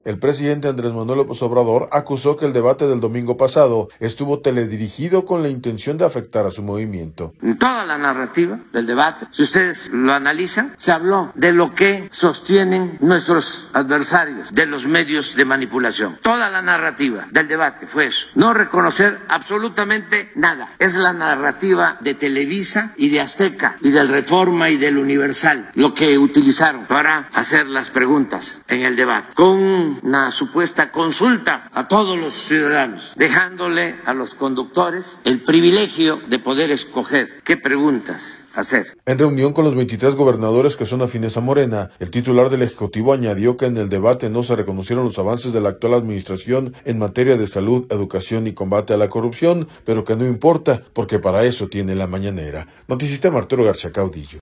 El presidente Andrés Manuel López Obrador acusó que el debate del domingo pasado estuvo teledirigido con la intención de afectar a su movimiento. En toda la narrativa del debate, si ustedes lo analizan, se habló de lo que sostienen nuestros adversarios de los medios de manipulación. Toda la narrativa del debate fue eso. No reconocer absolutamente nada. Es la narrativa de Televisa y de Azteca y del Reforma y del Universal lo que utilizaron para hacer las preguntas en el debate. Con una supuesta consulta a todos los ciudadanos, dejándole a los conductores el privilegio de poder escoger qué preguntas hacer. En reunión con los 23 gobernadores que son afines a Morena, el titular del Ejecutivo añadió que en el debate no se reconocieron los avances de la actual administración en materia de salud, educación y combate a la corrupción, pero que no importa porque para eso tiene la mañanera. Noticistema Arturo García Caudillo.